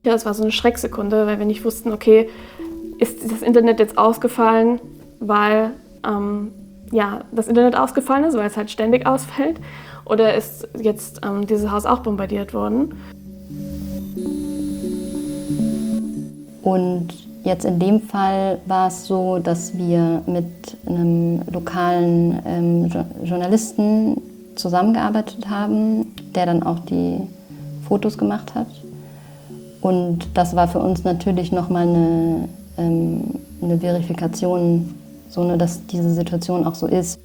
Ja, es war so eine Schrecksekunde, weil wir nicht wussten, okay, ist das Internet jetzt ausgefallen, weil das Internet ausgefallen ist, weil es halt ständig ausfällt, oder ist jetzt dieses Haus auch bombardiert worden? Und jetzt in dem Fall war es so, dass wir mit einem lokalen Journalisten zusammengearbeitet haben, der dann auch die Fotos gemacht hat. Und das war für uns natürlich nochmal eine Verifikation, so dass diese Situation auch so ist.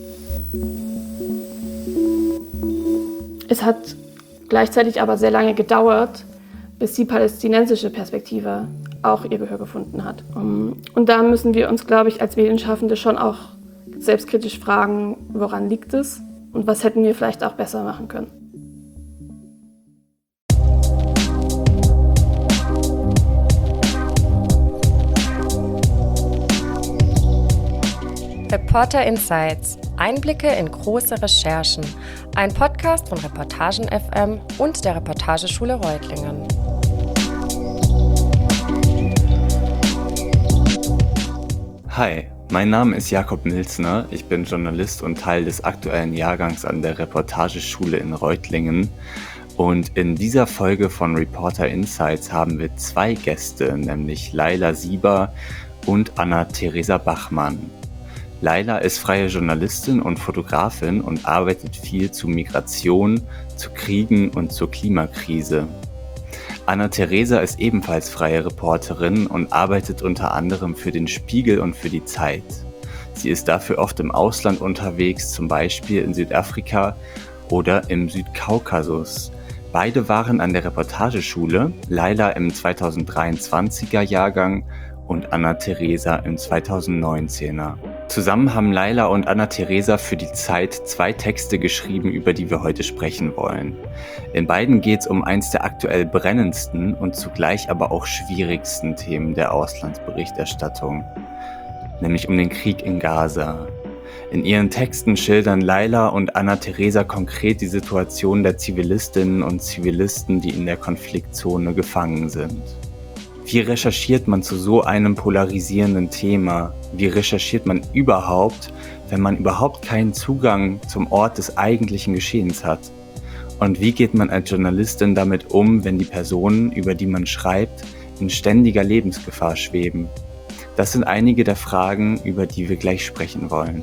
Es hat gleichzeitig aber sehr lange gedauert, bis die palästinensische Perspektive auch ihr Gehör gefunden hat. Und da müssen wir uns, glaube ich, als Medienschaffende schon auch selbstkritisch fragen, woran liegt es und was hätten wir vielleicht auch besser machen können. Reporter Insights – Einblicke in große Recherchen. Ein Podcast von Reportagen FM und der Reportageschule Reutlingen. Hi, mein Name ist Jakob Milzner. Ich bin Journalist und Teil des aktuellen Jahrgangs an der Reportageschule in Reutlingen. Und in dieser Folge von Reporter Insights haben wir zwei Gäste, nämlich Laila Sieber und Anna-Theresa Bachmann. Laila ist freie Journalistin und Fotografin und arbeitet viel zu Migration, zu Kriegen und zur Klimakrise. Anna-Theresa ist ebenfalls freie Reporterin und arbeitet unter anderem für den Spiegel und für die Zeit. Sie ist dafür oft im Ausland unterwegs, zum Beispiel in Südafrika oder im Südkaukasus. Beide waren an der Reportageschule, Laila im 2023er Jahrgang und Anna-Theresa im 2019er. Zusammen haben Laila und Anna-Theresa für die Zeit 2 Texte geschrieben, über die wir heute sprechen wollen. In beiden geht es um eins der aktuell brennendsten und zugleich aber auch schwierigsten Themen der Auslandsberichterstattung, nämlich um den Krieg in Gaza. In ihren Texten schildern Laila und Anna-Theresa konkret die Situation der Zivilistinnen und Zivilisten, die in der Konfliktzone gefangen sind. Wie recherchiert man zu so einem polarisierenden Thema? Wie recherchiert man überhaupt, wenn man überhaupt keinen Zugang zum Ort des eigentlichen Geschehens hat? Und wie geht man als Journalistin damit um, wenn die Personen, über die man schreibt, in ständiger Lebensgefahr schweben? Das sind einige der Fragen, über die wir gleich sprechen wollen.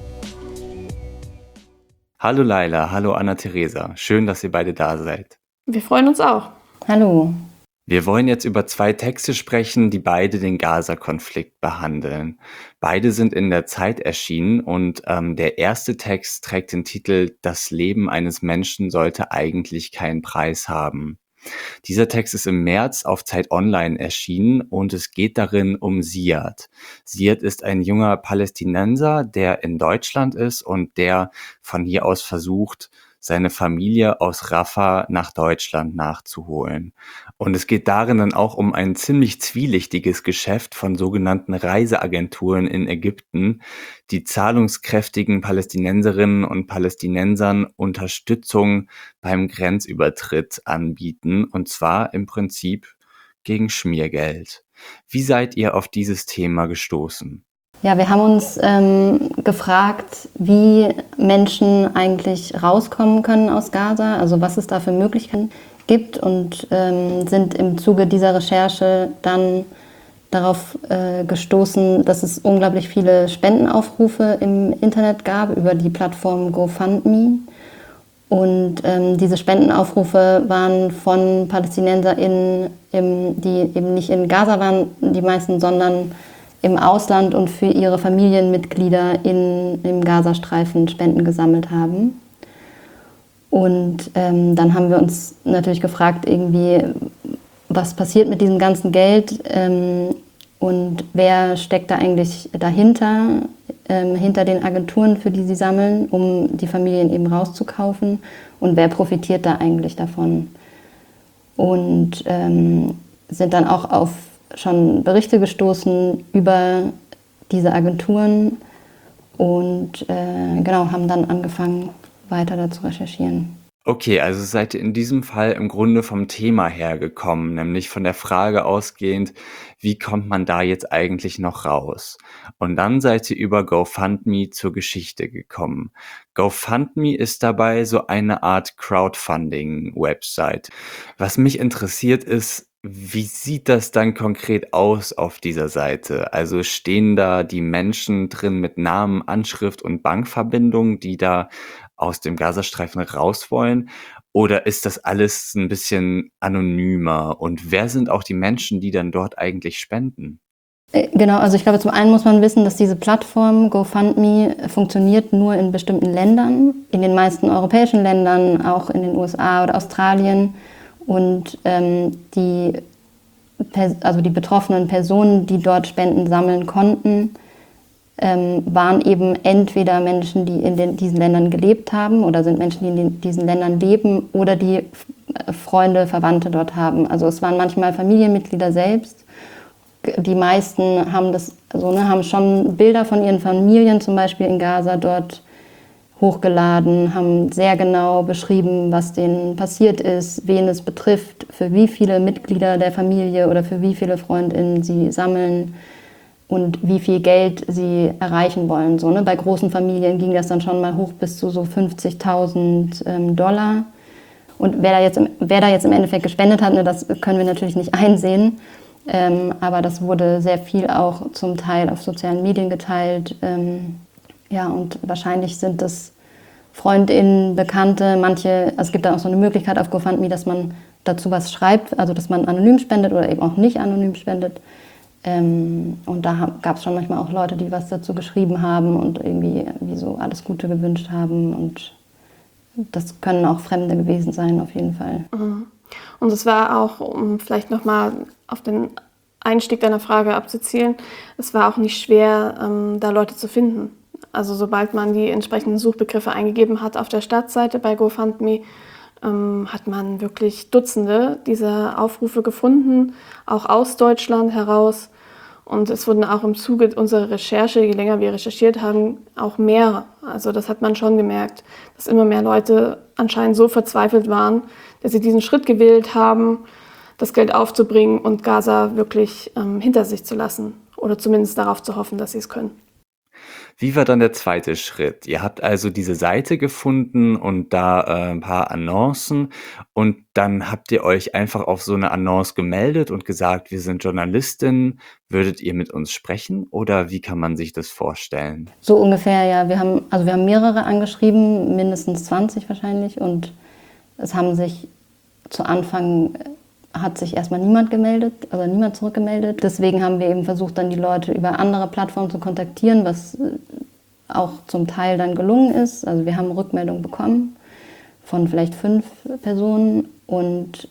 Hallo Laila, hallo Anna-Theresa. Schön, dass ihr beide da seid. Wir freuen uns auch. Hallo. Wir wollen jetzt über 2 Texte sprechen, die beide den Gaza-Konflikt behandeln. Beide sind in der Zeit erschienen und der erste Text trägt den Titel »Das Leben eines Menschen sollte eigentlich keinen Preis haben«. Dieser Text ist im März auf Zeit Online erschienen und es geht darin um Ziad. Ziad ist ein junger Palästinenser, der in Deutschland ist und der von hier aus versucht, seine Familie aus Rafah nach Deutschland nachzuholen. Und es geht darin dann auch um ein ziemlich zwielichtiges Geschäft von sogenannten Reiseagenturen in Ägypten, die zahlungskräftigen Palästinenserinnen und Palästinensern Unterstützung beim Grenzübertritt anbieten, und zwar im Prinzip gegen Schmiergeld. Wie seid ihr auf dieses Thema gestoßen? Ja, wir haben uns gefragt, wie Menschen eigentlich rauskommen können aus Gaza, also was es da für Möglichkeiten gibt, und sind im Zuge dieser Recherche dann darauf gestoßen, dass es unglaublich viele Spendenaufrufe im Internet gab über die Plattform GoFundMe. Und diese Spendenaufrufe waren von PalästinenserInnen, die eben nicht in Gaza waren, die meisten, sondern im Ausland und für ihre Familienmitglieder im Gazastreifen Spenden gesammelt haben. Und dann haben wir uns natürlich gefragt, irgendwie, was passiert mit diesem ganzen Geld und wer steckt da eigentlich dahinter, hinter den Agenturen, für die sie sammeln, um die Familien eben rauszukaufen, und wer profitiert da eigentlich davon. Und sind dann auch auf schon Berichte gestoßen über diese Agenturen und haben dann angefangen, weiter dazu recherchieren. Okay, also seid ihr in diesem Fall im Grunde vom Thema her gekommen, nämlich von der Frage ausgehend, wie kommt man da jetzt eigentlich noch raus? Und dann seid ihr über GoFundMe zur Geschichte gekommen. GoFundMe ist dabei so eine Art Crowdfunding-Website. Was mich interessiert ist, wie sieht das dann konkret aus auf dieser Seite? Also stehen da die Menschen drin mit Namen, Anschrift und Bankverbindung, die da aus dem Gazastreifen raus wollen? Oder ist das alles ein bisschen anonymer? Und wer sind auch die Menschen, die dann dort eigentlich spenden? Genau, also ich glaube, zum einen muss man wissen, dass diese Plattform GoFundMe funktioniert nur in bestimmten Ländern, in den meisten europäischen Ländern, auch in den USA oder Australien. Und die betroffenen Personen, die dort Spenden sammeln konnten, waren eben entweder Menschen, die in diesen Ländern gelebt haben oder sind Menschen, die in diesen Ländern leben oder die Freunde, Verwandte dort haben. Also es waren manchmal Familienmitglieder selbst. Die meisten haben schon Bilder von ihren Familien zum Beispiel in Gaza dort hochgeladen, haben sehr genau beschrieben, was denen passiert ist, wen es betrifft, für wie viele Mitglieder der Familie oder für wie viele FreundInnen sie sammeln und wie viel Geld sie erreichen wollen. So, ne? Bei großen Familien ging das dann schon mal hoch bis zu so 50.000 Dollar. Und wer da jetzt im Endeffekt gespendet hat, ne, das können wir natürlich nicht einsehen. Aber das wurde sehr viel auch zum Teil auf sozialen Medien geteilt. Und wahrscheinlich sind das FreundInnen, Bekannte, es gibt da auch so eine Möglichkeit auf GoFundMe, dass man dazu was schreibt, also dass man anonym spendet oder eben auch nicht anonym spendet. Und da gab es schon manchmal auch Leute, die was dazu geschrieben haben und irgendwie wie so alles Gute gewünscht haben. Und das können auch Fremde gewesen sein, auf jeden Fall. Und es war auch, um vielleicht nochmal auf den Einstieg deiner Frage abzuzielen, es war auch nicht schwer, da Leute zu finden. Also sobald man die entsprechenden Suchbegriffe eingegeben hat auf der Startseite bei GoFundMe, hat man wirklich Dutzende dieser Aufrufe gefunden, auch aus Deutschland heraus. Und es wurden auch im Zuge unserer Recherche, je länger wir recherchiert haben, auch mehr. Also das hat man schon gemerkt, dass immer mehr Leute anscheinend so verzweifelt waren, dass sie diesen Schritt gewählt haben, das Geld aufzubringen und Gaza wirklich hinter sich zu lassen. Oder zumindest darauf zu hoffen, dass sie es können. Wie war dann der zweite Schritt? Ihr habt also diese Seite gefunden und da ein paar Annoncen und dann habt ihr euch einfach auf so eine Annonce gemeldet und gesagt, wir sind Journalistinnen, würdet ihr mit uns sprechen oder wie kann man sich das vorstellen? So ungefähr, ja. Wir haben mehrere angeschrieben, mindestens 20 wahrscheinlich, und es haben sich zu Anfang hat sich erstmal niemand gemeldet, also niemand zurückgemeldet. Deswegen haben wir eben versucht, dann die Leute über andere Plattformen zu kontaktieren, was auch zum Teil dann gelungen ist. Also wir haben Rückmeldungen bekommen von vielleicht 5 Personen und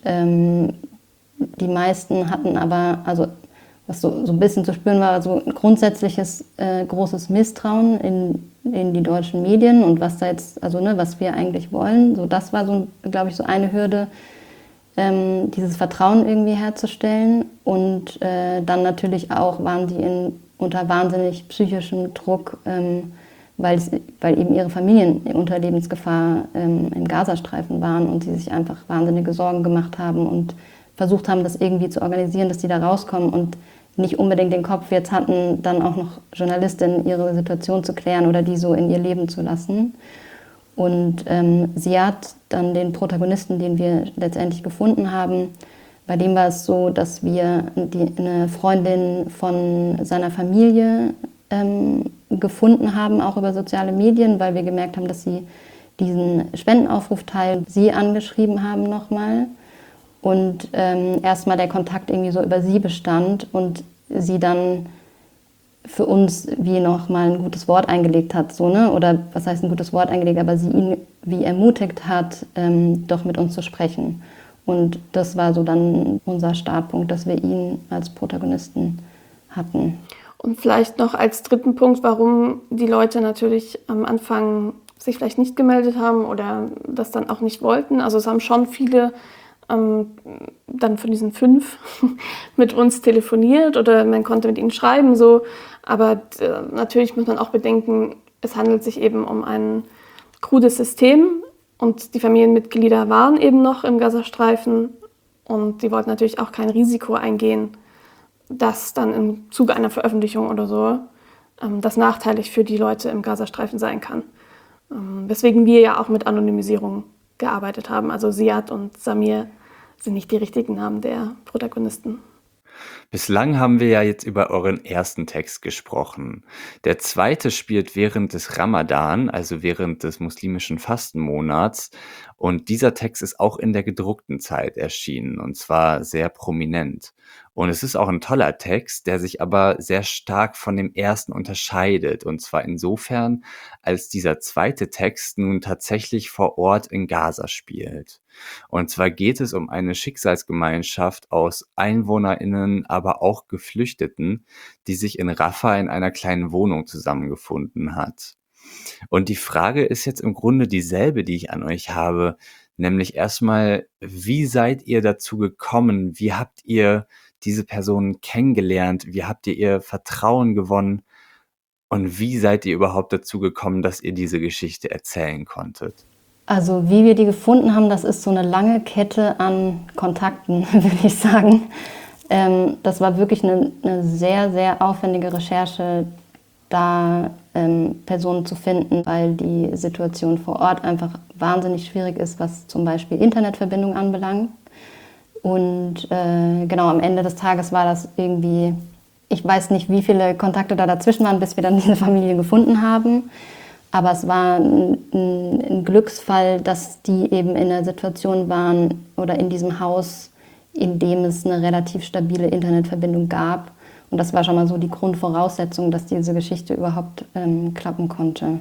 die meisten hatten aber, also was so ein bisschen zu spüren war, so ein grundsätzliches großes Misstrauen in die deutschen Medien und was da jetzt, also ne, was wir eigentlich wollen. So, das war so, glaube ich, so eine Hürde, dieses Vertrauen irgendwie herzustellen. Und dann natürlich auch waren die unter wahnsinnig psychischem Druck, weil eben ihre Familien unter Lebensgefahr im Gazastreifen waren und sie sich einfach wahnsinnige Sorgen gemacht haben und versucht haben, das irgendwie zu organisieren, dass die da rauskommen und nicht unbedingt den Kopf jetzt hatten, dann auch noch Journalistinnen ihre Situation zu klären oder die so in ihr Leben zu lassen. Und Ziad, dann den Protagonisten, den wir letztendlich gefunden haben, bei dem war es so, dass wir eine Freundin von seiner Familie gefunden haben, auch über soziale Medien, weil wir gemerkt haben, dass sie diesen Spendenaufruf teilt, sie angeschrieben haben nochmal. Und erstmal der Kontakt irgendwie so über sie bestand und sie dann für uns wie nochmal ein gutes Wort eingelegt hat, so, ne? Oder was heißt ein gutes Wort eingelegt, aber sie ihn wie ermutigt hat, doch mit uns zu sprechen. Und das war so dann unser Startpunkt, dass wir ihn als Protagonisten hatten. Und vielleicht noch als dritten Punkt, warum die Leute natürlich am Anfang sich vielleicht nicht gemeldet haben oder das dann auch nicht wollten. Also es haben schon viele dann von diesen 5 mit uns telefoniert oder man konnte mit ihnen schreiben, so. Aber natürlich muss man auch bedenken, es handelt sich eben um ein krudes System, Und die Familienmitglieder waren eben noch im Gazastreifen und sie wollten natürlich auch kein Risiko eingehen, dass dann im Zuge einer Veröffentlichung oder so das nachteilig für die Leute im Gazastreifen sein kann. Weswegen wir ja auch mit Anonymisierung gearbeitet haben. Also Ziad und Samir sind nicht die richtigen Namen der Protagonisten. Bislang haben wir ja jetzt über euren ersten Text gesprochen. Der zweite spielt während des Ramadan, also während des muslimischen Fastenmonats. Und dieser Text ist auch in der gedruckten Zeit erschienen, und zwar sehr prominent. Und es ist auch ein toller Text, der sich aber sehr stark von dem ersten unterscheidet. Und zwar insofern, als dieser zweite Text nun tatsächlich vor Ort in Gaza spielt. Und zwar geht es um eine Schicksalsgemeinschaft aus EinwohnerInnen, aber auch Geflüchteten, die sich in Rafah in einer kleinen Wohnung zusammengefunden hat. Und die Frage ist jetzt im Grunde dieselbe, die ich an euch habe, nämlich erstmal, wie seid ihr dazu gekommen? Wie habt ihr diese Personen kennengelernt? Wie habt ihr ihr Vertrauen gewonnen? Und wie seid ihr überhaupt dazu gekommen, dass ihr diese Geschichte erzählen konntet? Also wie wir die gefunden haben, das ist so eine lange Kette an Kontakten, würde ich sagen. Das war wirklich eine sehr, sehr aufwendige Recherche, da Personen zu finden, weil die Situation vor Ort einfach wahnsinnig schwierig ist, was zum Beispiel Internetverbindung anbelangt. Und genau am Ende des Tages war das irgendwie, ich weiß nicht, wie viele Kontakte da dazwischen waren, bis wir dann diese Familie gefunden haben. Aber es war ein Glücksfall, dass die eben in der Situation waren oder in diesem Haus, in dem es eine relativ stabile Internetverbindung gab. Und das war schon mal so die Grundvoraussetzung, dass diese Geschichte überhaupt klappen konnte.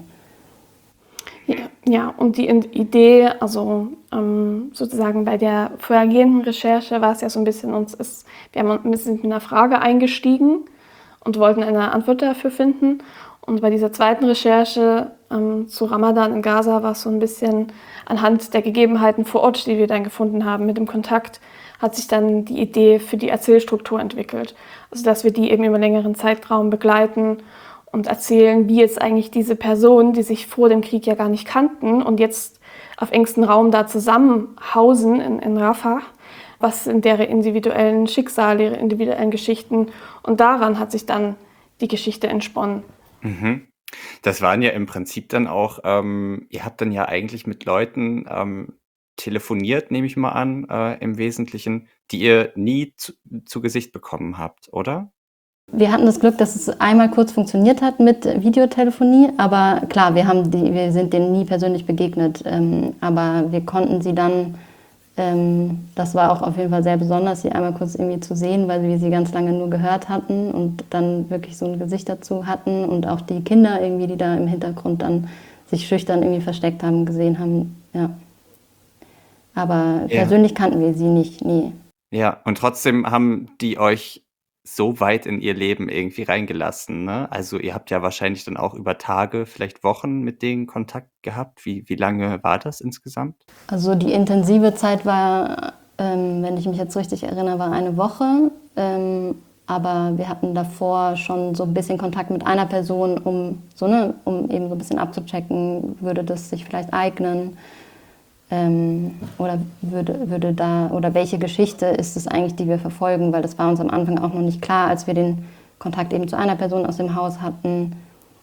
Ja, und die Idee, also sozusagen bei der vorhergehenden Recherche war es ja so ein bisschen, wir haben ein bisschen mit einer Frage eingestiegen und wollten eine Antwort dafür finden. Und bei dieser zweiten Recherche zu Ramadan in Gaza war es so ein bisschen anhand der Gegebenheiten vor Ort, die wir dann gefunden haben, mit dem Kontakt, hat sich dann die Idee für die Erzählstruktur entwickelt. Also dass wir die eben über längeren Zeitraum begleiten und erzählen, wie jetzt eigentlich diese Personen, die sich vor dem Krieg ja gar nicht kannten und jetzt auf engstem Raum da zusammen hausen in Rafah, was sind deren individuellen Schicksale, ihre individuellen Geschichten. Und daran hat sich dann die Geschichte entsponnen. Mhm. Das waren ja im Prinzip dann auch, ihr habt dann ja eigentlich mit Leuten telefoniert, nehme ich mal an, im Wesentlichen, die ihr nie zu Gesicht bekommen habt, oder? Wir hatten das Glück, dass es einmal kurz funktioniert hat mit Videotelefonie, aber klar, wir sind denen nie persönlich begegnet, aber wir konnten sie dann, das war auch auf jeden Fall sehr besonders, sie einmal kurz irgendwie zu sehen, weil wir sie ganz lange nur gehört hatten und dann wirklich so ein Gesicht dazu hatten und auch die Kinder irgendwie, die da im Hintergrund dann sich schüchtern irgendwie versteckt haben, gesehen haben, ja. Aber Ja. persönlich kannten wir sie nicht, nie. Ja, und trotzdem haben die euch so weit in ihr Leben irgendwie reingelassen, ne? Also ihr habt ja wahrscheinlich dann auch über Tage, vielleicht Wochen mit denen Kontakt gehabt. Wie lange war das insgesamt? Also die intensive Zeit war, wenn ich mich jetzt richtig erinnere, war eine Woche. Aber wir hatten davor schon so ein bisschen Kontakt mit einer Person, um eben so ein bisschen abzuchecken, würde das sich vielleicht eignen. Oder oder welche Geschichte ist es eigentlich, die wir verfolgen, weil das war uns am Anfang auch noch nicht klar, als wir den Kontakt eben zu einer Person aus dem Haus hatten,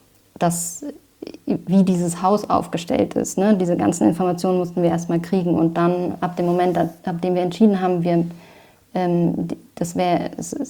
wie dieses Haus aufgestellt ist. Ne? Diese ganzen Informationen mussten wir erstmal kriegen und dann ab dem Moment, ab dem wir entschieden haben, es wäre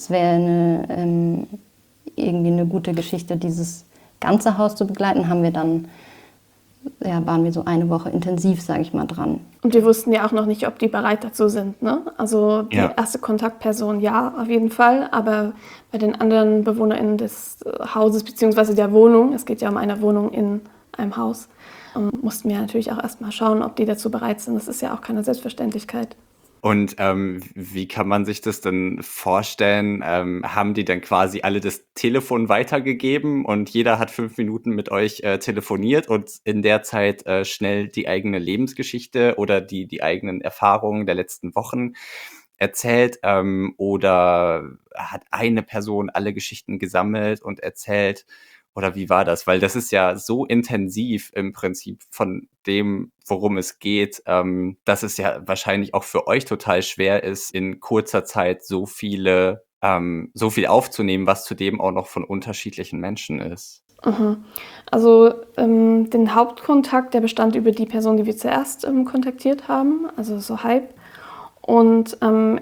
irgendwie eine gute Geschichte, dieses ganze Haus zu begleiten, waren wir so eine Woche intensiv, sage ich mal, dran. Und wir wussten ja auch noch nicht, ob die bereit dazu sind. Ne? Also die Ja. erste Kontaktperson ja, auf jeden Fall, aber bei den anderen BewohnerInnen des Hauses bzw. der Wohnung, es geht ja um eine Wohnung in einem Haus, mussten wir natürlich auch erstmal schauen, ob die dazu bereit sind. Das ist ja auch keine Selbstverständlichkeit. Und wie kann man sich das denn vorstellen? Haben die dann quasi alle das Telefon weitergegeben und jeder hat 5 Minuten mit euch telefoniert und in der Zeit schnell die eigene Lebensgeschichte oder die eigenen Erfahrungen der letzten Wochen erzählt? Oder hat eine Person alle Geschichten gesammelt und erzählt? Oder wie war das? Weil das ist ja so intensiv im Prinzip von dem, worum es geht, dass es ja wahrscheinlich auch für euch total schwer ist, in kurzer Zeit so viel aufzunehmen, was zudem auch noch von unterschiedlichen Menschen ist. Also den Hauptkontakt, der bestand über die Person, die wir zuerst kontaktiert haben, also Sohaib. Und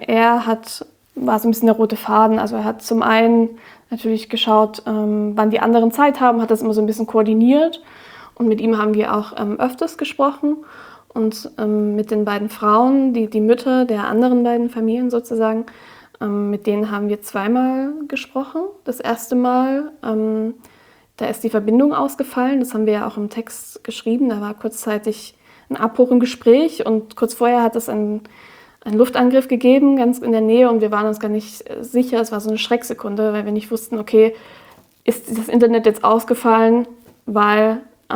war so ein bisschen der rote Faden. Also er hat zum einen natürlich geschaut, wann die anderen Zeit haben, hat das immer so ein bisschen koordiniert. Und mit ihm haben wir auch öfters gesprochen. Und mit den beiden Frauen, die Mütter der anderen beiden Familien sozusagen, mit denen haben wir zweimal gesprochen. Das erste Mal, da ist die Verbindung ausgefallen. Das haben wir ja auch im Text geschrieben. Da war kurzzeitig ein Abbruch im Gespräch und kurz vorher hat es einen Luftangriff gegeben, ganz in der Nähe, und wir waren uns gar nicht sicher. Es war so eine Schrecksekunde, weil wir nicht wussten, okay, ist das Internet jetzt ausgefallen, weil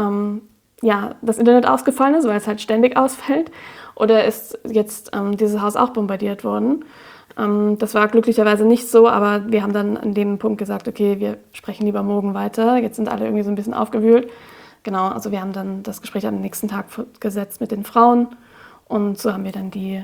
das Internet ausgefallen ist, weil es halt ständig ausfällt, oder ist jetzt dieses Haus auch bombardiert worden? Das war glücklicherweise nicht so, aber wir haben dann an dem Punkt gesagt, okay, wir sprechen lieber morgen weiter. Jetzt sind alle irgendwie so ein bisschen aufgewühlt. Genau, also wir haben dann das Gespräch am nächsten Tag fortgesetzt mit den Frauen, und so haben wir dann die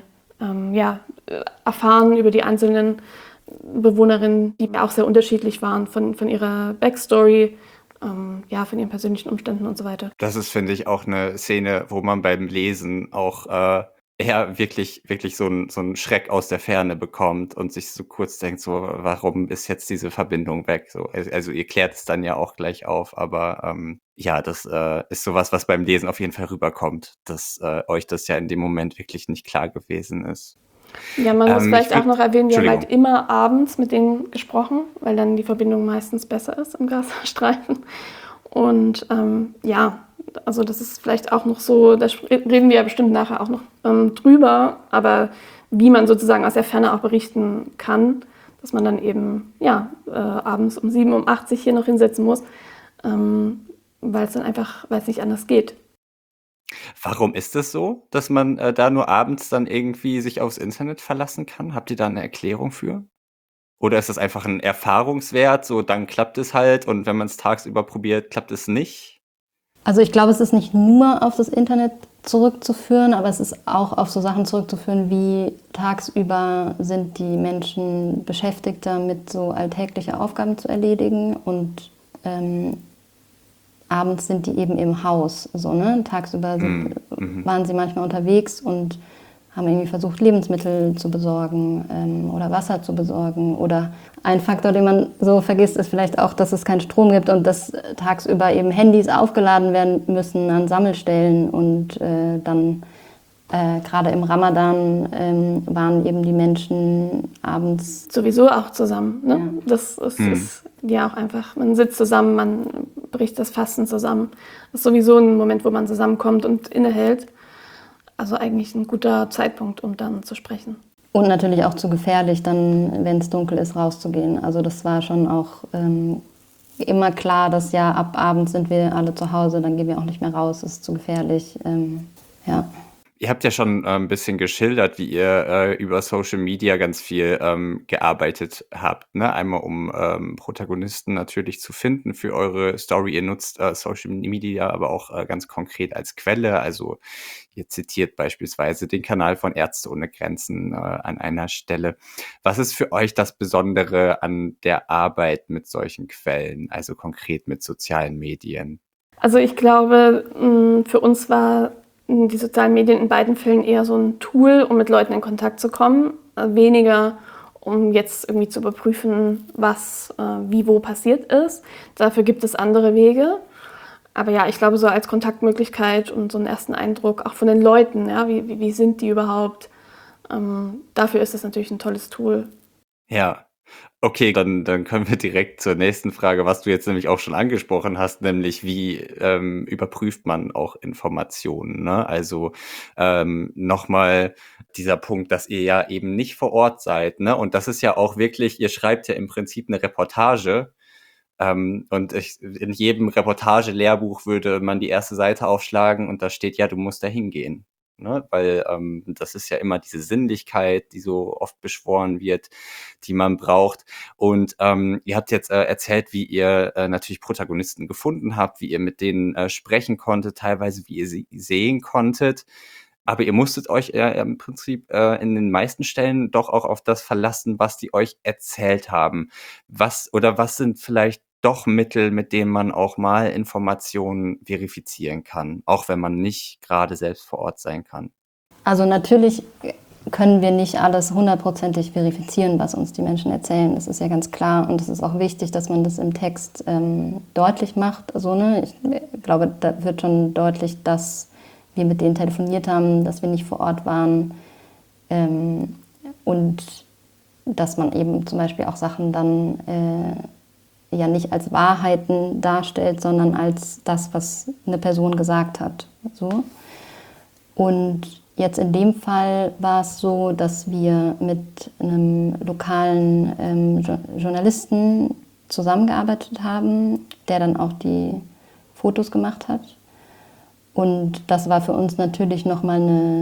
erfahren über die einzelnen Bewohnerinnen, die auch sehr unterschiedlich waren von ihrer Backstory, von ihren persönlichen Umständen und so weiter. Das ist, finde ich, auch eine Szene, wo man beim Lesen auch eher wirklich so einen Schreck aus der Ferne bekommt und sich so kurz denkt, so, warum ist jetzt diese Verbindung weg? So, also ihr klärt es dann ja auch gleich auf, aber das ist sowas, was beim Lesen auf jeden Fall rüberkommt, dass euch das ja in dem Moment wirklich nicht klar gewesen ist. Ja, man muss vielleicht auch noch erwähnen, wir haben halt immer abends mit denen gesprochen, weil dann die Verbindung meistens besser ist im Gazastreifen. Und also das ist vielleicht auch noch so, da reden wir ja bestimmt nachher auch noch drüber, aber wie man sozusagen aus der Ferne auch berichten kann, dass man dann eben abends um 7, um 8 sich hier noch hinsetzen muss, weil es nicht anders geht. Warum ist es so, dass man da nur abends dann irgendwie sich aufs Internet verlassen kann? Habt ihr da eine Erklärung für? Oder ist das einfach ein Erfahrungswert, so dann klappt es halt, und wenn man es tagsüber probiert, klappt es nicht? Also ich glaube, es ist nicht nur auf das Internet zurückzuführen, aber es ist auch auf so Sachen zurückzuführen, wie tagsüber sind die Menschen beschäftigt damit, so alltägliche Aufgaben zu erledigen, und abends sind die eben im Haus. So, ne? Tagsüber waren sie manchmal unterwegs und haben irgendwie versucht, Lebensmittel zu besorgen oder Wasser zu besorgen. Oder ein Faktor, den man so vergisst, ist vielleicht auch, dass es keinen Strom gibt und dass tagsüber eben Handys aufgeladen werden müssen an Sammelstellen. Und dann gerade im Ramadan waren eben die Menschen abends sowieso auch zusammen. Ne? Ja. Das ist ja auch einfach, man sitzt zusammen, man bricht das Fasten zusammen. Das ist sowieso ein Moment, wo man zusammenkommt und innehält. Also eigentlich ein guter Zeitpunkt, um dann zu sprechen. Und natürlich auch zu gefährlich, dann, wenn es dunkel ist, rauszugehen. Also das war schon auch immer klar, dass ja ab abends sind wir alle zu Hause, dann gehen wir auch nicht mehr raus, es ist zu gefährlich. Ihr habt ja schon ein bisschen geschildert, wie ihr über Social Media ganz viel gearbeitet habt, ne? Einmal um Protagonisten natürlich zu finden für eure Story. Ihr nutzt Social Media aber auch ganz konkret als Quelle. Also ihr zitiert beispielsweise den Kanal von Ärzte ohne Grenzen an einer Stelle. Was ist für euch das Besondere an der Arbeit mit solchen Quellen, also konkret mit sozialen Medien? Also ich glaube, für uns war die sozialen Medien in beiden Fällen eher so ein Tool, um mit Leuten in Kontakt zu kommen, weniger um jetzt irgendwie zu überprüfen, was wie wo passiert ist. Dafür gibt es andere Wege. Aber ja, ich glaube, so als Kontaktmöglichkeit und so einen ersten Eindruck auch von den Leuten, ja, wie sind die überhaupt, dafür ist das natürlich ein tolles Tool. Ja. Okay, dann können wir direkt zur nächsten Frage, was du jetzt nämlich auch schon angesprochen hast, nämlich wie überprüft man auch Informationen, ne? Also nochmal dieser Punkt, dass ihr ja eben nicht vor Ort seid, ne? Und das ist ja auch wirklich, ihr schreibt ja im Prinzip eine Reportage, und in jedem Reportage-Lehrbuch würde man die erste Seite aufschlagen und da steht ja, du musst da hingehen. ne? Weil das ist ja immer diese Sinnlichkeit, die so oft beschworen wird, die man braucht. Und ihr habt jetzt erzählt, wie ihr natürlich Protagonisten gefunden habt, wie ihr mit denen sprechen konntet, teilweise wie ihr sie sehen konntet. Aber ihr musstet euch im Prinzip in den meisten Stellen doch auch auf das verlassen, was die euch erzählt haben. Was sind vielleicht doch Mittel, mit denen man auch mal Informationen verifizieren kann, auch wenn man nicht gerade selbst vor Ort sein kann? Also natürlich können wir nicht alles 100%ig verifizieren, was uns die Menschen erzählen. Das ist ja ganz klar und es ist auch wichtig, dass man das im Text deutlich macht. Also, ne? Ich glaube, da wird schon deutlich, dass wir mit denen telefoniert haben, dass wir nicht vor Ort waren und dass man eben zum Beispiel auch Sachen dann ja nicht als Wahrheiten darstellt, sondern als das, was eine Person gesagt hat. So. Und jetzt in dem Fall war es so, dass wir mit einem lokalen Journalisten zusammengearbeitet haben, der dann auch die Fotos gemacht hat. Und das war für uns natürlich nochmal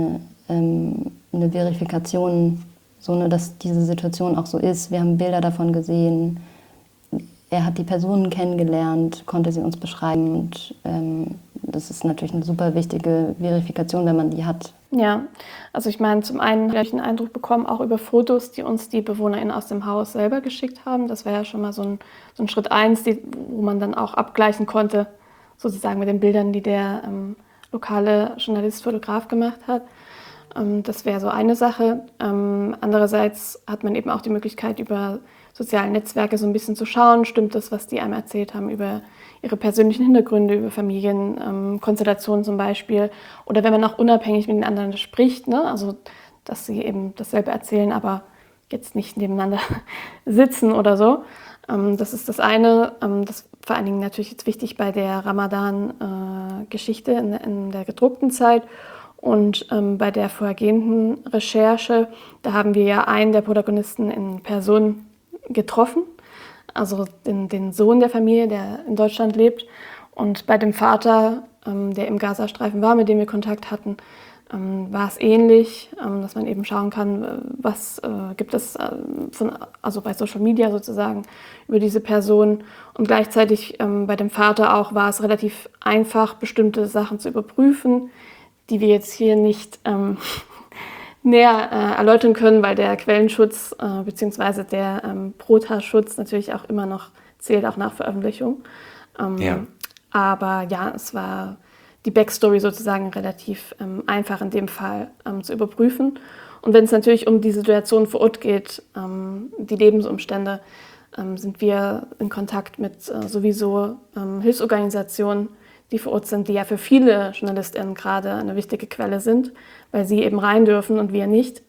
eine Verifikation, so, ne, dass diese Situation auch so ist. Wir haben Bilder davon gesehen. Er hat die Personen kennengelernt, konnte sie uns beschreiben. Und das ist natürlich eine super wichtige Verifikation, wenn man die hat. Ja, also ich meine, zum einen habe ich einen Eindruck bekommen, auch über Fotos, die uns die BewohnerInnen aus dem Haus selber geschickt haben. Das war ja schon mal so ein Schritt 1, wo man dann auch abgleichen konnte, sozusagen mit den Bildern, die der lokale Journalist, Fotograf gemacht hat. Das wäre so eine Sache. Andererseits hat man eben auch die Möglichkeit, über soziale Netzwerke so ein bisschen zu schauen, stimmt das, was die einem erzählt haben über ihre persönlichen Hintergründe, über Familienkonstellationen zum Beispiel. Oder wenn man auch unabhängig mit den anderen spricht, ne? Also dass sie eben dasselbe erzählen, aber jetzt nicht nebeneinander sitzen oder so. Das ist das eine. Das ist vor allen Dingen natürlich jetzt wichtig bei der Ramadan-Geschichte in der gedruckten Zeit. Und bei der vorhergehenden Recherche, da haben wir ja einen der Protagonisten in Person getroffen, also den Sohn der Familie, der in Deutschland lebt. Und bei dem Vater, der im Gazastreifen war, mit dem wir Kontakt hatten, war es ähnlich, dass man eben schauen kann, was gibt es also bei Social Media sozusagen über diese Person. Und gleichzeitig bei dem Vater auch war es relativ einfach, bestimmte Sachen zu überprüfen, die wir jetzt hier nicht näher erläutern können, weil der Quellenschutz bzw. der Prota-Schutz natürlich auch immer noch zählt, auch nach Veröffentlichung. Ja. Aber ja, es war die Backstory sozusagen relativ einfach in dem Fall zu überprüfen. Und wenn es natürlich um die Situation vor Ort geht, die Lebensumstände, sind wir in Kontakt mit sowieso Hilfsorganisationen, die vor Ort sind, die ja für viele JournalistInnen gerade eine wichtige Quelle sind, weil sie eben rein dürfen und wir nicht.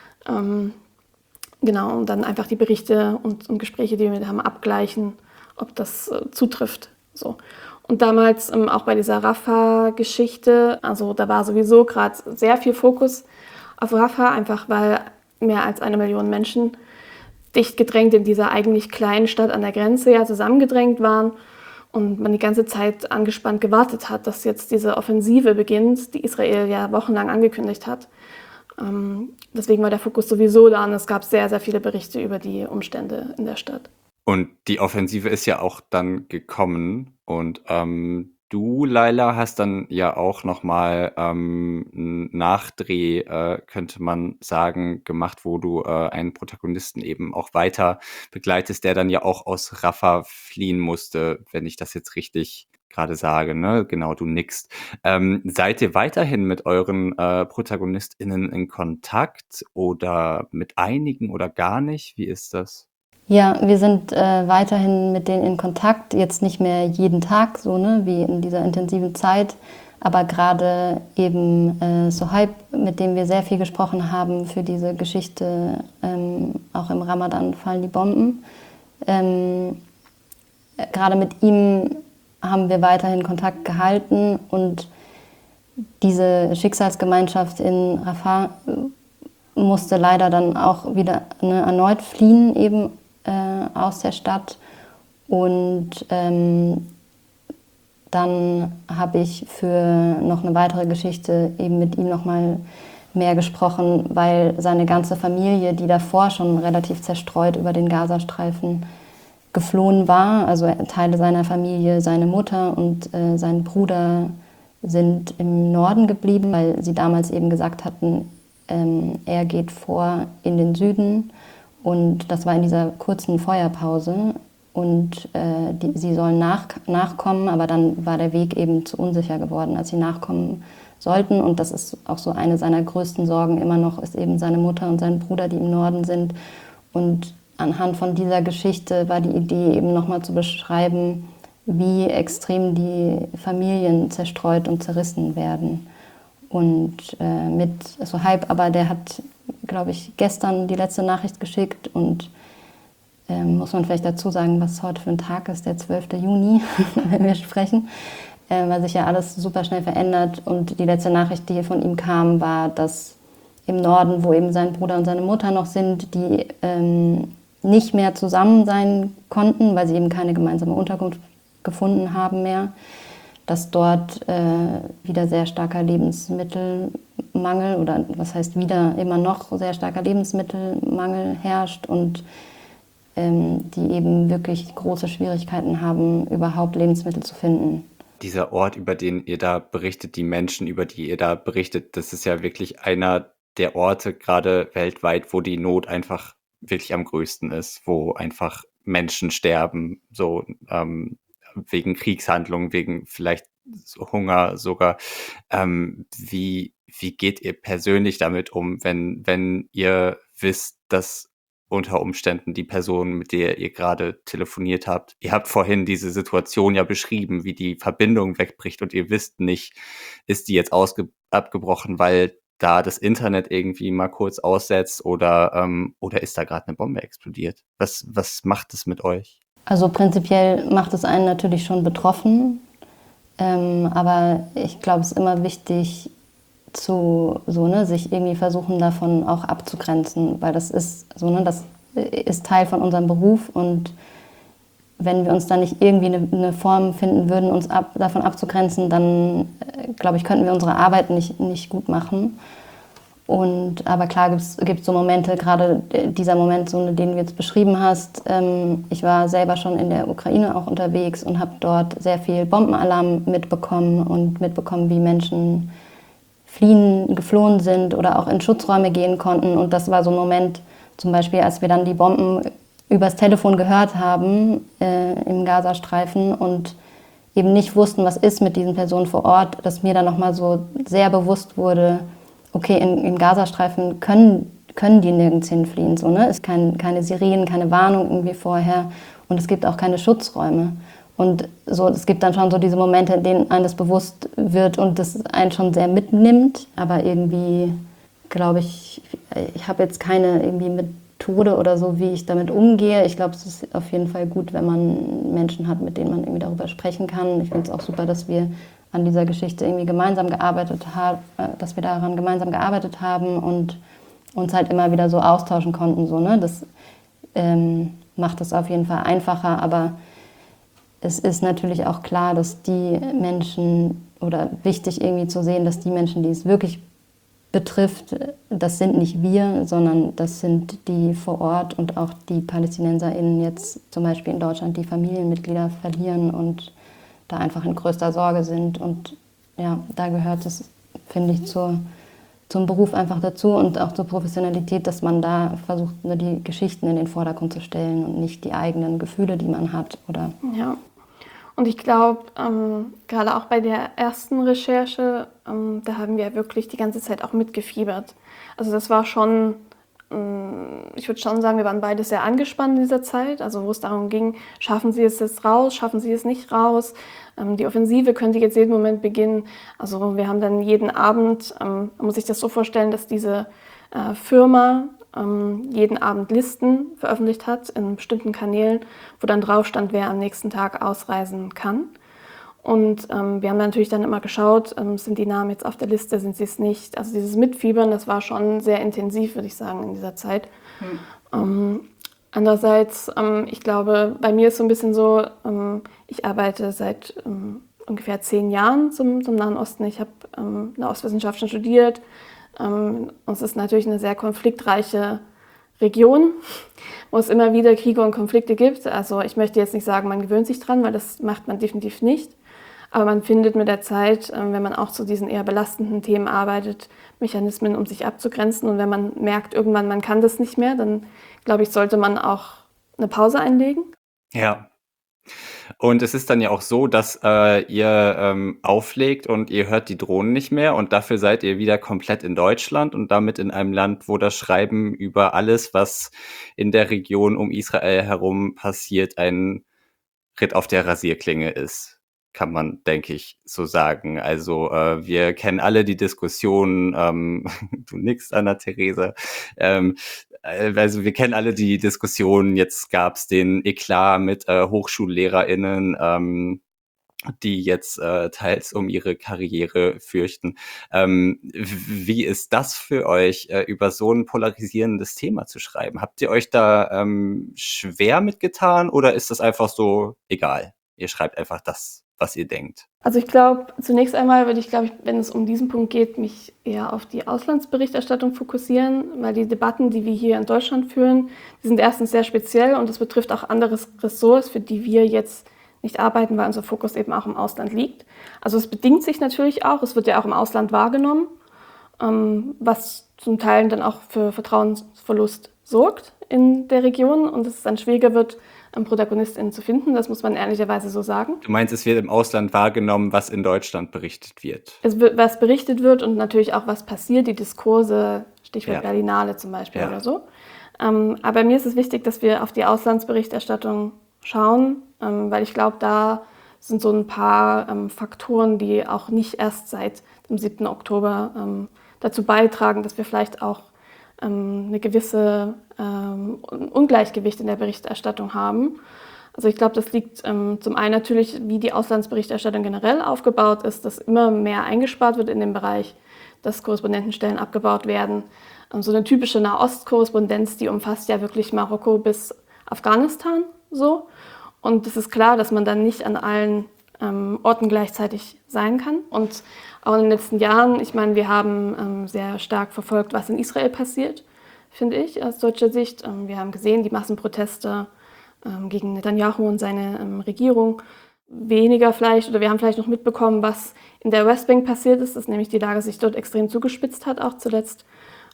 Genau, und dann einfach die Berichte und Gespräche, die wir mit haben, abgleichen, ob das zutrifft. So. Und damals auch bei dieser Rafah-Geschichte, also da war sowieso gerade sehr viel Fokus auf Rafah, einfach weil mehr als 1 Million Menschen dicht gedrängt in dieser eigentlich kleinen Stadt an der Grenze ja zusammengedrängt waren und man die ganze Zeit angespannt gewartet hat, dass jetzt diese Offensive beginnt, die Israel ja wochenlang angekündigt hat. Deswegen war der Fokus sowieso da und es gab sehr, sehr viele Berichte über die Umstände in der Stadt. Und die Offensive ist ja auch dann gekommen und du, Laila, hast dann ja auch nochmal einen Nachdreh, könnte man sagen, gemacht, wo du einen Protagonisten eben auch weiter begleitest, der dann ja auch aus Rafah fliehen musste, wenn ich das jetzt richtig gerade sage, ne? Genau, du nickst. Seid ihr weiterhin mit euren ProtagonistInnen in Kontakt oder mit einigen oder gar nicht? Wie ist das? Ja, wir sind weiterhin mit denen in Kontakt, jetzt nicht mehr jeden Tag, so, ne, wie in dieser intensiven Zeit, aber gerade eben Sohaib, mit dem wir sehr viel gesprochen haben für diese Geschichte, auch im Ramadan fallen die Bomben. Gerade mit ihm haben wir weiterhin Kontakt gehalten und diese Schicksalsgemeinschaft in Rafah musste leider dann auch wieder erneut fliehen, eben aus der Stadt. Und dann habe ich für noch eine weitere Geschichte eben mit ihm nochmal mehr gesprochen, weil seine ganze Familie, die davor schon relativ zerstreut über den Gazastreifen geflohen war, also Teile seiner Familie, seine Mutter und sein Bruder sind im Norden geblieben, weil sie damals eben gesagt hatten, er geht vor in den Süden. Und das war in dieser kurzen Feuerpause. Und sie sollen nachkommen, aber dann war der Weg eben zu unsicher geworden, als sie nachkommen sollten. Und das ist auch so eine seiner größten Sorgen immer noch, ist eben seine Mutter und sein Bruder, die im Norden sind. Und anhand von dieser Geschichte war die Idee eben nochmal zu beschreiben, wie extrem die Familien zerstreut und zerrissen werden. Und so Hype, aber der hat, glaube ich, gestern die letzte Nachricht geschickt und muss man vielleicht dazu sagen, was heute für ein Tag ist, der 12. Juni, wenn wir sprechen, weil sich ja alles super schnell verändert. Und die letzte Nachricht, die von ihm kam, war, dass im Norden, wo eben sein Bruder und seine Mutter noch sind, die nicht mehr zusammen sein konnten, weil sie eben keine gemeinsame Unterkunft gefunden haben mehr, dass dort wieder sehr starker Lebensmittelmangel oder was heißt wieder immer noch sehr starker Lebensmittelmangel herrscht und die eben wirklich große Schwierigkeiten haben, überhaupt Lebensmittel zu finden. Dieser Ort, über den ihr da berichtet, die Menschen, über die ihr da berichtet, das ist ja wirklich einer der Orte, gerade weltweit, wo die Not einfach wirklich am größten ist, wo einfach Menschen sterben, so wegen Kriegshandlungen, wegen vielleicht Hunger sogar. Wie geht ihr persönlich damit um, wenn ihr wisst, dass unter Umständen die Person, mit der ihr gerade telefoniert habt, ihr habt vorhin diese Situation ja beschrieben, wie die Verbindung wegbricht und ihr wisst nicht, ist die jetzt abgebrochen, weil da das Internet irgendwie mal kurz aussetzt oder ist da gerade eine Bombe explodiert? Was macht es mit euch? Also prinzipiell macht es einen natürlich schon betroffen, aber ich glaube, es ist immer wichtig, sich irgendwie versuchen, davon auch abzugrenzen, weil das ist das ist Teil von unserem Beruf und wenn wir uns da nicht irgendwie eine Form finden würden, uns davon abzugrenzen, dann glaube ich, könnten wir unsere Arbeit nicht gut machen. Aber klar gibt so Momente, gerade dieser Moment, so den du jetzt beschrieben hast. Ich war selber schon in der Ukraine auch unterwegs und habe dort sehr viel Bombenalarm mitbekommen und mitbekommen, wie Menschen geflohen sind oder auch in Schutzräume gehen konnten. Und das war so ein Moment, zum Beispiel, als wir dann die Bomben übers Telefon gehört haben im Gazastreifen und eben nicht wussten, was ist mit diesen Personen vor Ort, dass mir dann nochmal so sehr bewusst wurde, okay, im Gazastreifen können die nirgends hinfliehen. So, ne? Es ist keine Sirenen, keine Warnung irgendwie vorher und es gibt auch keine Schutzräume. Und so, es gibt dann schon so diese Momente, in denen einem das bewusst wird und das einen schon sehr mitnimmt. Aber irgendwie, glaube ich habe jetzt keine irgendwie Methode oder so, wie ich damit umgehe. Ich glaube, es ist auf jeden Fall gut, wenn man Menschen hat, mit denen man irgendwie darüber sprechen kann. Ich finde es auch super, dass wir an dieser Geschichte irgendwie gemeinsam gearbeitet haben und uns halt immer wieder so austauschen konnten. So, ne? Das macht es auf jeden Fall einfacher, aber es ist natürlich auch klar, dass die Menschen, oder wichtig irgendwie zu sehen, dass die Menschen, die es wirklich betrifft, das sind nicht wir, sondern das sind die vor Ort und auch die PalästinenserInnen jetzt zum Beispiel in Deutschland, die Familienmitglieder verlieren und da einfach in größter Sorge sind. Und ja, da gehört es, finde ich, zum Beruf einfach dazu und auch zur Professionalität, dass man da versucht, nur die Geschichten in den Vordergrund zu stellen und nicht die eigenen Gefühle, die man hat. Ja, und ich glaube, gerade auch bei der ersten Recherche, da haben wir wirklich die ganze Zeit auch mitgefiebert. Also das war schon, ich würde schon sagen, wir waren beide sehr angespannt in dieser Zeit, also wo es darum ging, schaffen Sie es jetzt raus, schaffen Sie es nicht raus, die Offensive könnte jetzt jeden Moment beginnen. Also wir haben dann jeden Abend, man muss sich das so vorstellen, dass diese Firma jeden Abend Listen veröffentlicht hat in bestimmten Kanälen, wo dann drauf stand, wer am nächsten Tag ausreisen kann. Und wir haben natürlich dann immer geschaut, sind die Namen jetzt auf der Liste, sind sie es nicht. Also dieses Mitfiebern, das war schon sehr intensiv, würde ich sagen, in dieser Zeit. Andererseits, ich glaube, bei mir ist so ein bisschen so, ich arbeite seit ungefähr 10 Jahren zum Nahen Osten. Ich habe Nahostwissenschaften studiert. Es ist natürlich eine sehr konfliktreiche Region, wo es immer wieder Kriege und Konflikte gibt. Also ich möchte jetzt nicht sagen, man gewöhnt sich dran, weil das macht man definitiv nicht. Aber man findet mit der Zeit, wenn man auch zu diesen eher belastenden Themen arbeitet, Mechanismen, um sich abzugrenzen. Und wenn man merkt, irgendwann man kann das nicht mehr, dann glaube ich, sollte man auch eine Pause einlegen. Ja. Und es ist dann ja auch so, dass ihr auflegt und ihr hört die Drohnen nicht mehr und dafür seid ihr wieder komplett in Deutschland und damit in einem Land, wo das Schreiben über alles, was in der Region um Israel herum passiert, ein Ritt auf der Rasierklinge ist, kann man, denke ich, so sagen. Also wir kennen alle die Diskussion, du nickst, Anna-Therese, also wir kennen alle die Diskussion, jetzt gab es den Eklat mit HochschullehrerInnen, die jetzt teils um ihre Karriere fürchten. Wie ist das für euch, über so ein polarisierendes Thema zu schreiben? Habt ihr euch da schwer mitgetan oder ist das einfach so egal? Ihr schreibt einfach das, was ihr denkt. Also ich glaube, zunächst einmal würde ich, wenn es um diesen Punkt geht, mich eher auf die Auslandsberichterstattung fokussieren, weil die Debatten, die wir hier in Deutschland führen, die sind erstens sehr speziell und es betrifft auch andere Ressorts, für die wir jetzt nicht arbeiten, weil unser Fokus eben auch im Ausland liegt. Also es bedingt sich natürlich auch, es wird ja auch im Ausland wahrgenommen, was zum Teil dann auch für Vertrauensverlust sorgt in der Region und es dann schwieriger wird, ProtagonistInnen zu finden. Das muss man ehrlicherweise so sagen. Du meinst, es wird im Ausland wahrgenommen, was in Deutschland berichtet wird? Es wird, was berichtet wird und natürlich auch, was passiert, die Diskurse, Stichwort Berlinale zum Beispiel oder so. Aber mir ist es wichtig, dass wir auf die Auslandsberichterstattung schauen, weil ich glaube, da sind so ein paar Faktoren, die auch nicht erst seit dem 7. Oktober dazu beitragen, dass wir vielleicht auch eine gewisse Ungleichgewicht in der Berichterstattung haben. Also ich glaube, das liegt zum einen natürlich, wie die Auslandsberichterstattung generell aufgebaut ist, dass immer mehr eingespart wird in dem Bereich, dass Korrespondentenstellen abgebaut werden. So eine typische Nahost-Korrespondenz, die umfasst ja wirklich Marokko bis Afghanistan so. Und es ist klar, dass man dann nicht an allen Orten gleichzeitig sein kann. Und auch in den letzten Jahren, ich meine, wir haben sehr stark verfolgt, was in Israel passiert, finde ich, aus deutscher Sicht. Wir haben gesehen, die Massenproteste gegen Netanyahu und seine Regierung. Weniger vielleicht, oder wir haben vielleicht noch mitbekommen, was in der Westbank passiert ist, dass nämlich die Lage sich dort extrem zugespitzt hat, auch zuletzt.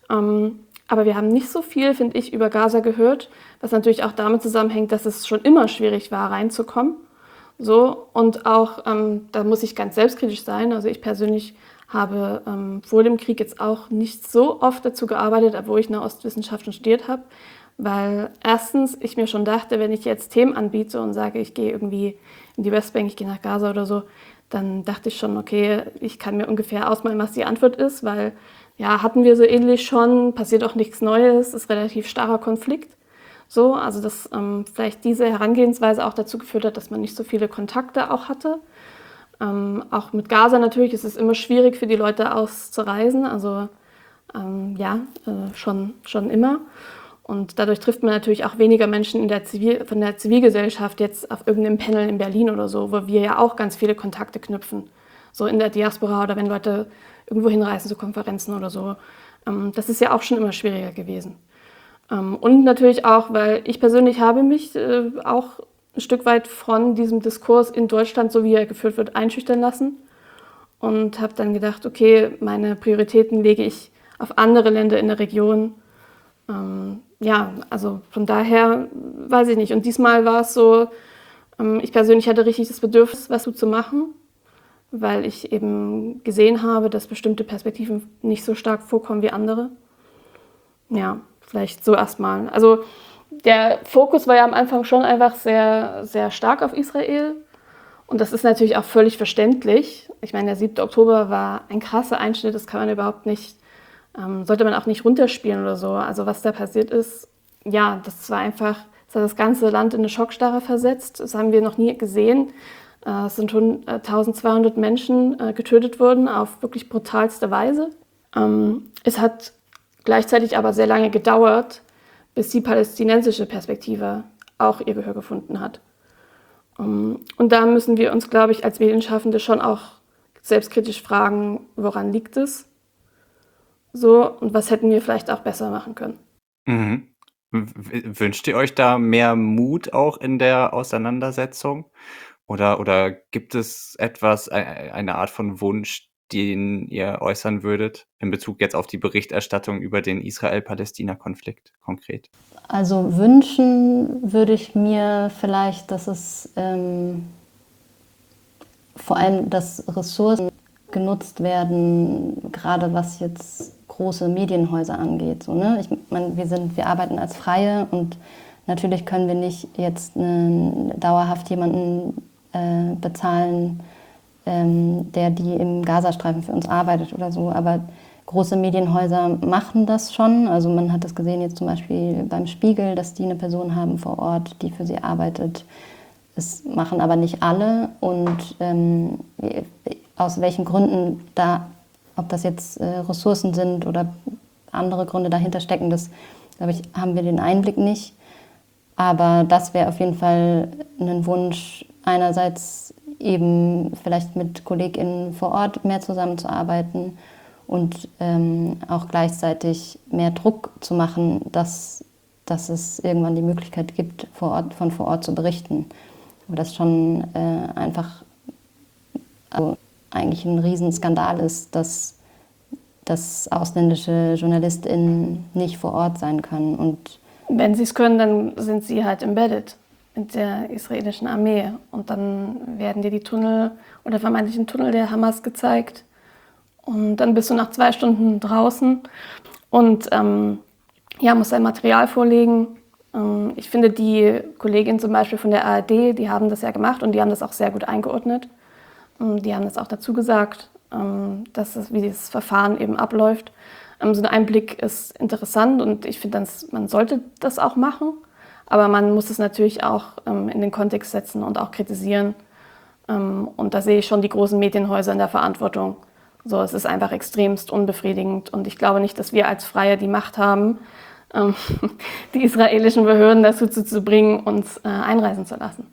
Aber wir haben nicht so viel, finde ich, über Gaza gehört, was natürlich auch damit zusammenhängt, dass es schon immer schwierig war, reinzukommen. So, und auch, da muss ich ganz selbstkritisch sein, also ich persönlich habe vor dem Krieg jetzt auch nicht so oft dazu gearbeitet, obwohl ich Nahostwissenschaften studiert habe, weil erstens ich mir schon dachte, wenn ich jetzt Themen anbiete und sage, ich gehe irgendwie in die Westbank, ich gehe nach Gaza oder so, dann dachte ich schon, okay, ich kann mir ungefähr ausmalen, was die Antwort ist, weil ja, hatten wir so ähnlich schon, passiert auch nichts Neues, ist relativ starrer Konflikt. So, also dass vielleicht diese Herangehensweise auch dazu geführt hat, dass man nicht so viele Kontakte auch hatte. Auch mit Gaza natürlich ist es immer schwierig für die Leute auszureisen, also schon immer. Und dadurch trifft man natürlich auch weniger Menschen von der Zivilgesellschaft jetzt auf irgendeinem Panel in Berlin oder so, wo wir ja auch ganz viele Kontakte knüpfen, so in der Diaspora oder wenn Leute irgendwo hinreisen zu Konferenzen oder so. Das ist ja auch schon immer schwieriger gewesen. Und natürlich auch, weil ich persönlich habe mich auch ein Stück weit von diesem Diskurs in Deutschland, so wie er geführt wird, einschüchtern lassen und habe dann gedacht, okay, meine Prioritäten lege ich auf andere Länder in der Region. Also von daher weiß ich nicht. Und diesmal war es so, ich persönlich hatte richtig das Bedürfnis, was zu machen, weil ich eben gesehen habe, dass bestimmte Perspektiven nicht so stark vorkommen wie andere. Ja, vielleicht so erstmal. Also der Fokus war ja am Anfang schon einfach sehr, sehr stark auf Israel. Und das ist natürlich auch völlig verständlich. Ich meine, der 7. Oktober war ein krasser Einschnitt, das kann man überhaupt nicht, sollte man auch nicht runterspielen oder so. Also was da passiert ist, ja, das hat das ganze Land in eine Schockstarre versetzt. Das haben wir noch nie gesehen. Es sind schon 1200 Menschen getötet worden auf wirklich brutalste Weise. Es hat gleichzeitig aber sehr lange gedauert, bis die palästinensische Perspektive auch ihr Gehör gefunden hat. Und da müssen wir uns, glaube ich, als Medienschaffende schon auch selbstkritisch fragen, woran liegt es? So, und was hätten wir vielleicht auch besser machen können? Mhm. Wünscht ihr euch da mehr Mut auch in der Auseinandersetzung? Oder gibt es eine Art von Wunsch, den ihr äußern würdet, in Bezug jetzt auf die Berichterstattung über den Israel-Palästina-Konflikt konkret? Also wünschen würde ich mir vielleicht, dass es vor allem, dass Ressourcen genutzt werden, gerade was jetzt große Medienhäuser angeht. So, ne? Ich meine, wir arbeiten als Freie und natürlich können wir nicht jetzt dauerhaft jemanden bezahlen, der die im Gazastreifen für uns arbeitet oder so. Aber große Medienhäuser machen das schon. Also man hat das gesehen jetzt zum Beispiel beim Spiegel, dass die eine Person haben vor Ort, die für sie arbeitet. Das machen aber nicht alle. Und aus welchen Gründen ob das jetzt Ressourcen sind oder andere Gründe dahinter stecken, das, glaube ich, haben wir den Einblick nicht. Aber das wäre auf jeden Fall ein Wunsch, einerseits eben vielleicht mit KollegInnen vor Ort mehr zusammenzuarbeiten und auch gleichzeitig mehr Druck zu machen, dass es irgendwann die Möglichkeit gibt, von vor Ort zu berichten. Aber das schon einfach eigentlich ein Riesenskandal ist, dass ausländische JournalistInnen nicht vor Ort sein können. Und wenn sie es können, dann sind sie halt embedded in der israelischen Armee. Und dann werden dir die Tunnel oder vermeintlichen Tunnel der Hamas gezeigt. Und dann bist du nach 2 Stunden draußen und musst dein Material vorlegen. Ich finde, die Kollegin zum Beispiel von der ARD, die haben das ja gemacht und die haben das auch sehr gut eingeordnet. Die haben das auch dazu gesagt, wie dieses Verfahren eben abläuft. So ein Einblick ist interessant und ich finde, man sollte das auch machen. Aber man muss es natürlich auch in den Kontext setzen und auch kritisieren. Und da sehe ich schon die großen Medienhäuser in der Verantwortung. So, es ist einfach extremst unbefriedigend. Und ich glaube nicht, dass wir als Freie die Macht haben, die israelischen Behörden dazu zu bringen, uns einreisen zu lassen.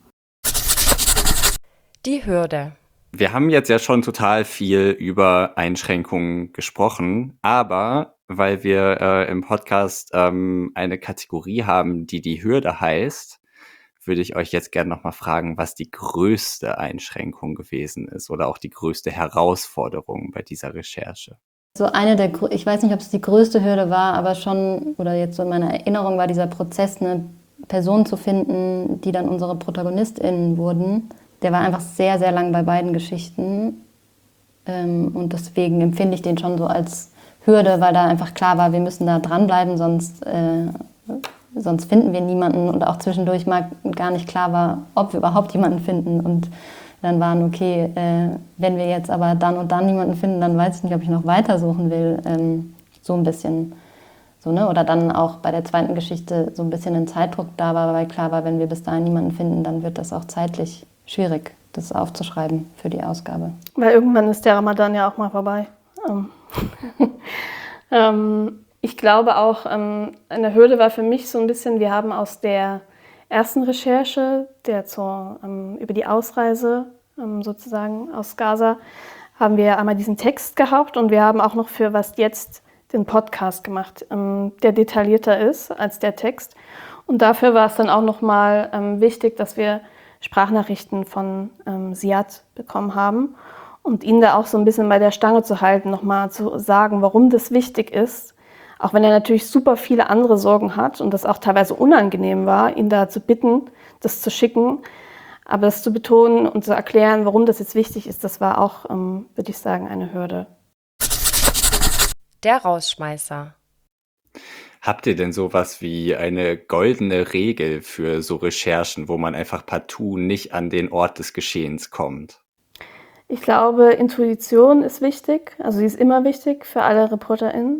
Die Hürde. Wir haben jetzt ja schon total viel über Einschränkungen gesprochen, aber weil wir im Podcast eine Kategorie haben, die Hürde heißt, würde ich euch jetzt gerne nochmal fragen, was die größte Einschränkung gewesen ist oder auch die größte Herausforderung bei dieser Recherche. So ich weiß nicht, ob es die größte Hürde war, aber schon, oder jetzt so in meiner Erinnerung war dieser Prozess, eine Person zu finden, die dann unsere ProtagonistInnen wurden. Der war einfach sehr, sehr lang bei beiden Geschichten. Und deswegen empfinde ich den schon so als Hürde, weil da einfach klar war, wir müssen da dranbleiben, sonst finden wir niemanden. Und auch zwischendurch gar nicht klar war, ob wir überhaupt jemanden finden. Und dann waren, okay, wenn wir jetzt aber dann und dann niemanden finden, dann weiß ich nicht, ob ich noch weitersuchen will. So ein bisschen. So, ne? Oder dann auch bei der zweiten Geschichte so ein bisschen ein Zeitdruck da war, weil klar war, wenn wir bis dahin niemanden finden, dann wird das auch zeitlich schwierig, das aufzuschreiben für die Ausgabe. Weil irgendwann ist der Ramadan ja auch mal vorbei. Ich glaube auch, eine Hürde war für mich so ein bisschen, wir haben aus der ersten Recherche, über die Ausreise sozusagen aus Gaza, haben wir einmal diesen Text gehabt und wir haben auch noch für Was jetzt den Podcast gemacht, der detaillierter ist als der Text. Und dafür war es dann auch nochmal wichtig, dass wir Sprachnachrichten von Ziad bekommen haben und ihn da auch so ein bisschen bei der Stange zu halten, nochmal zu sagen, warum das wichtig ist, auch wenn er natürlich super viele andere Sorgen hat und das auch teilweise unangenehm war, ihn da zu bitten, das zu schicken, aber das zu betonen und zu erklären, warum das jetzt wichtig ist, das war auch, würde ich sagen, eine Hürde. Der Rausschmeißer. Habt ihr denn sowas wie eine goldene Regel für so Recherchen, wo man einfach partout nicht an den Ort des Geschehens kommt? Ich glaube, Intuition ist wichtig, also sie ist immer wichtig für alle ReporterInnen.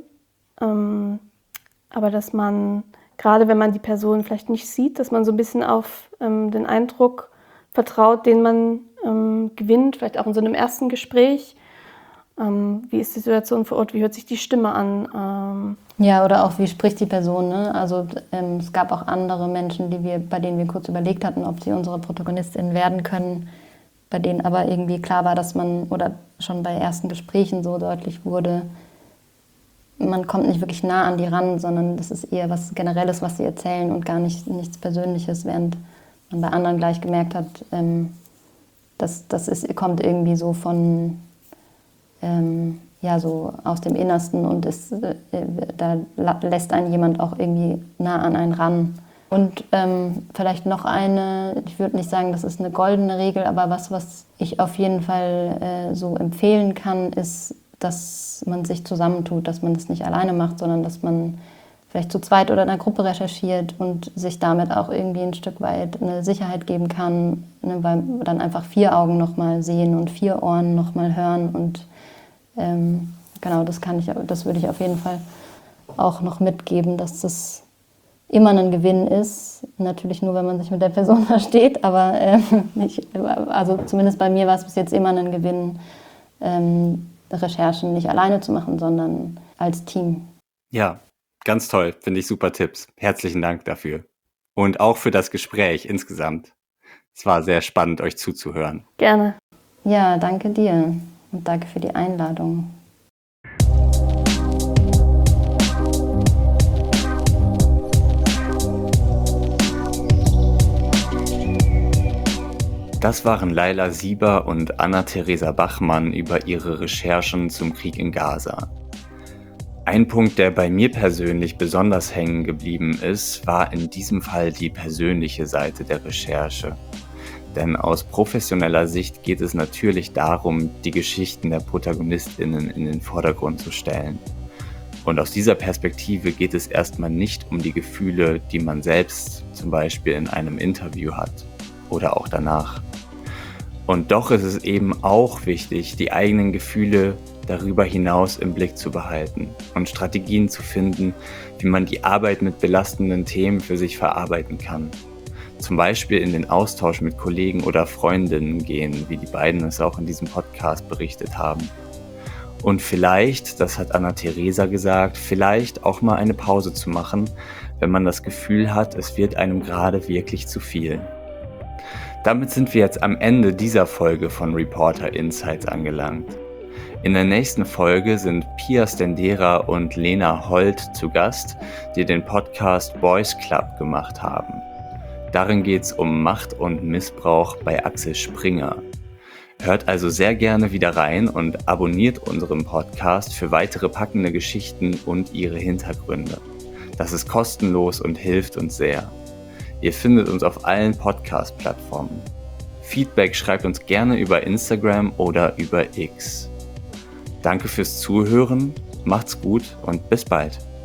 Aber dass man, gerade wenn man die Person vielleicht nicht sieht, dass man so ein bisschen auf den Eindruck vertraut, den man gewinnt, vielleicht auch in so einem ersten Gespräch. Wie ist die Situation vor Ort? Wie hört sich die Stimme an? Ja, oder auch, wie spricht die Person, ne? Also es gab auch andere Menschen, bei denen wir kurz überlegt hatten, ob sie unsere ProtagonistInnen werden können, bei denen aber irgendwie klar war, dass oder schon bei ersten Gesprächen so deutlich wurde, man kommt nicht wirklich nah an die ran, sondern das ist eher was Generelles, was sie erzählen und gar nichts Persönliches, während man bei anderen gleich gemerkt hat, kommt irgendwie so von, so aus dem Innersten und da lässt einen jemand auch irgendwie nah an einen ran. Und vielleicht noch ich würde nicht sagen, das ist eine goldene Regel, aber was ich auf jeden Fall so empfehlen kann, ist, dass man sich zusammentut, dass man das nicht alleine macht, sondern dass man vielleicht zu zweit oder in einer Gruppe recherchiert und sich damit auch irgendwie ein Stück weit eine Sicherheit geben kann, ne, weil dann einfach 4 Augen nochmal sehen und 4 Ohren nochmal hören und genau, das würde ich auf jeden Fall auch noch mitgeben, dass das immer ein Gewinn ist. Natürlich nur, wenn man sich mit der Person versteht, aber also zumindest bei mir war es bis jetzt immer ein Gewinn, Recherchen nicht alleine zu machen, sondern als Team. Ja, ganz toll. Finde ich super Tipps. Herzlichen Dank dafür. Und auch für das Gespräch insgesamt. Es war sehr spannend, euch zuzuhören. Gerne. Ja, danke dir und danke für die Einladung. Das waren Laila Sieber und Anna-Theresa Bachmann über ihre Recherchen zum Krieg in Gaza. Ein Punkt, der bei mir persönlich besonders hängen geblieben ist, war in diesem Fall die persönliche Seite der Recherche. Denn aus professioneller Sicht geht es natürlich darum, die Geschichten der ProtagonistInnen in den Vordergrund zu stellen. Und aus dieser Perspektive geht es erstmal nicht um die Gefühle, die man selbst zum Beispiel in einem Interview hat oder auch danach. Und doch ist es eben auch wichtig, die eigenen Gefühle darüber hinaus im Blick zu behalten und Strategien zu finden, wie man die Arbeit mit belastenden Themen für sich verarbeiten kann. Zum Beispiel in den Austausch mit Kollegen oder Freundinnen gehen, wie die beiden es auch in diesem Podcast berichtet haben. Und vielleicht, das hat Anna-Theresa gesagt, vielleicht auch mal eine Pause zu machen, wenn man das Gefühl hat, es wird einem gerade wirklich zu viel. Damit sind wir jetzt am Ende dieser Folge von Reporter Insights angelangt. In der nächsten Folge sind Pia Stendera und Lena Holt zu Gast, die den Podcast Boys Club gemacht haben. Darin geht es um Macht und Missbrauch bei Axel Springer. Hört also sehr gerne wieder rein und abonniert unseren Podcast für weitere packende Geschichten und ihre Hintergründe. Das ist kostenlos und hilft uns sehr. Ihr findet uns auf allen Podcast-Plattformen. Feedback schreibt uns gerne über Instagram oder über X. Danke fürs Zuhören, macht's gut und bis bald.